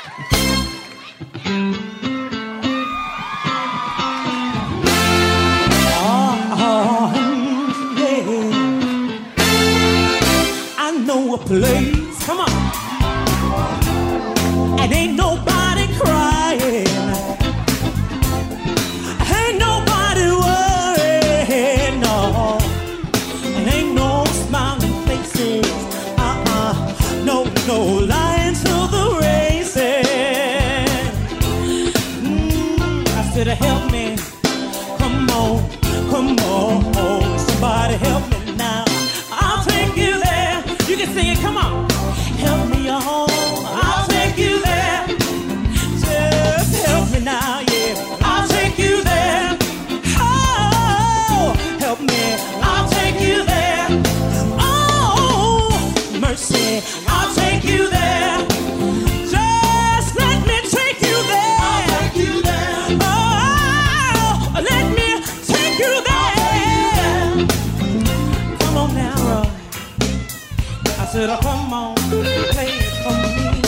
A place, come on, and ain't nobody crying, ain't nobody worried, no, and ain't no smiling faces, no lying to the races. I said, help me, come on, somebody help me now. I'll take you there. You can sing it, come on. Help me on, I'll take you there. Just help me now, yeah. I'll take you there. Oh, help me, I'll take you there. Oh, mercy, I'll take you there. Just let me take you there. I'll take you there. Oh, let me take you there. Come on now, I said, oh, come on, play it for me.